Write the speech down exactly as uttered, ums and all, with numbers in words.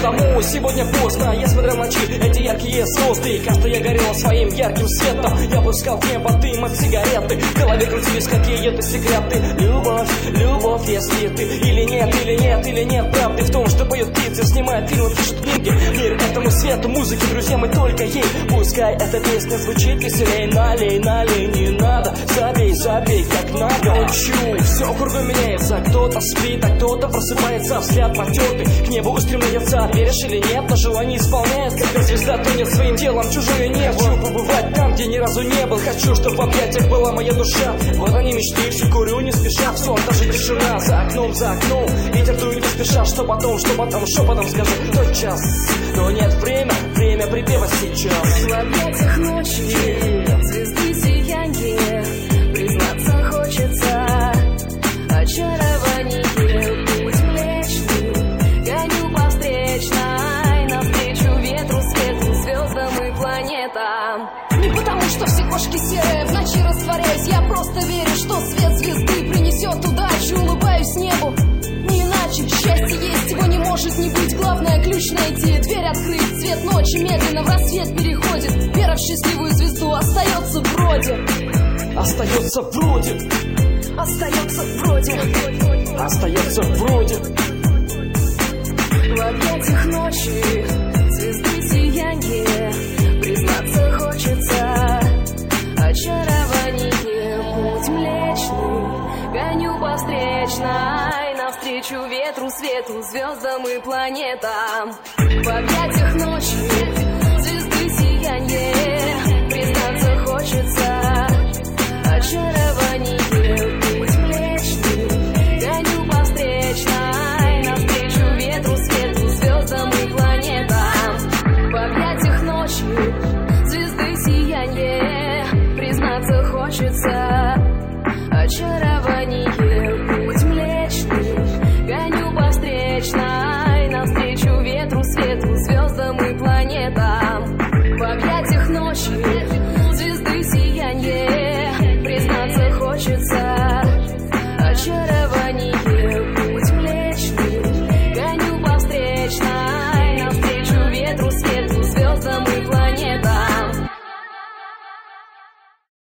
домой, сегодня поздно. Я смотрел ночи, эти яркие звезды. Кажется, я горел своим ярким светом. Я пускал в небо дым от сигареты. В голове крутились какие-то секреты. Любовь, любовь, если ты или нет, или нет, или нет правды в том, что поют птицы, снимают фильмы, пишут книги. Мир этому свету, музыки, друзья, мы только ей. Пускай эта песня звучит веселей. Налей, налей, не надо. Забей, забей, как надо. Учу, все кругом меняется. Кто-то спит, а кто-то просыпается. Взгляд потертый, к небу устремляется. Веришь или нет, но желание исполняет. Когда звезда тонет своим телом, чужое небо. Хочу побывать там, где ни разу не был. Хочу, чтобы в объятиях была моя душа. Вот они мечты, все курю не спеша. В сон даже тишина, за окном, за окном. Ветер дует не спеша, что потом, что потом, что потом скажу. Тот час, но нет время, время припева сейчас. В объятиях ночи, звезды сияние, признаться хочется. Очарование, путь млечный, гоню по встречной, навстречу ветру, свету, звездам и планетам. Не потому, что все кошки серые, в ночи растворяюсь. Я просто верю, что свет звезды принесет удачу. Улыбаюсь небу, не иначе. Счастье есть, его не может не быть. Главное ключ найти, дверь открыть. Цвет ночи медленно в рассвет переходит. Вера в счастливую звезду остается вроде. Остается вроде. Остается вроде. Остается вроде. В объятиях ночи, звезды сияние, признаться хочется. Очарование, путь млечный, гоню по встречной, навстречу ветру, свету, звездам и планетам. В объятиях ночи, звезды сияние, признаться хочется. Очарование, путь млечный, гоню по встречной, навстречу ветру, свету, звездам и планетам. В объятиях ночи, звезды сияние, признаться хочется. Очарование, путь млечный, гоню по встречной, навстречу ветру, свету, звездам и планетам. В объятиях ночи,